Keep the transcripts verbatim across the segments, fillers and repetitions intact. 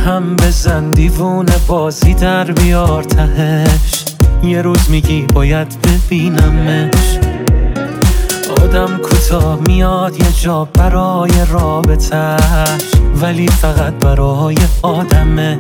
هم بزن دیوونه بازی در بیار تهش، یه روز میگی باید ببینمش. آدم کوتاه میاد یه جا برای رابطهش، ولی فقط برای آدمش.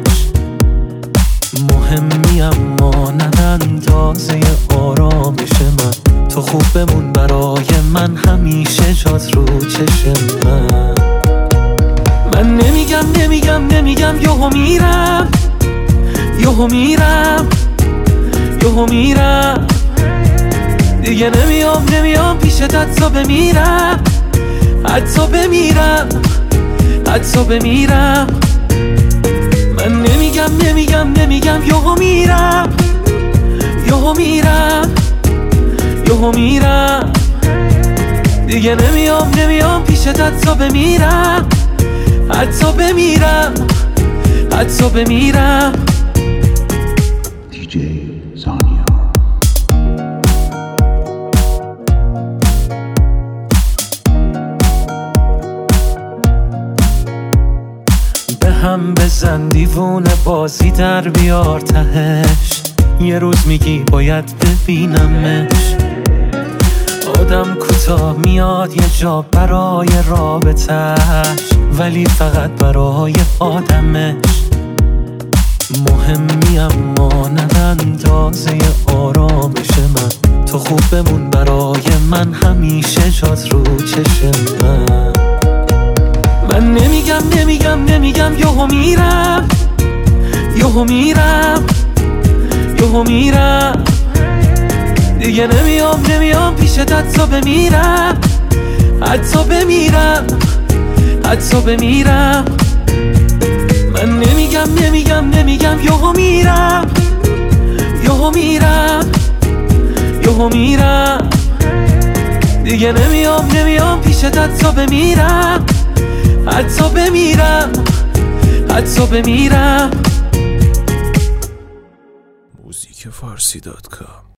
مهمی اما نه اندازه آرامش من، تو خوب بمون برای من، همیشه جات رو چشم من. من نمیگم نمیگم نمیگم یهو میرم، یهو میرم، یهو میرم، دیگه نمیام نمیام پیشت، حتی بمیرم، حتی بمیرم، حتی بمیرم. من نمیگم نمیگم نمیگم یهو میرم، یهو میرم، یهو میرم، دیگه نمیام نمیام پیشت، حتی بمیرم، حتی بمیرم، حتی بمیرم. دیجی زانیا. به هم بزن دیوونه بازی در بیار تهش، یه روز میگی باید ببینمش. آدم کوتاه میاد یه جا برای رابطهش، ولی فقط برای آدمش. مهمی اما نه اندازه آرامش من، تو خوب بمون برای من، همیشه جات رو چشم من. من نمیگم نمیگم نمیگم یهو میرم، یهو میرم، یهو میرم، دیگه نمیام نمیام پیشت، حتی بمیرم، حتی بمیرم، حتی بمیرم. من نمیگم نمیگم نمیگم یهو میرم، یهو میرم، یهو میرم، دیگه نمیام نمیام پیشت، حتی بمیرم، حتی بمیرم، حتی بمیرم. موزیک فارسی دات کام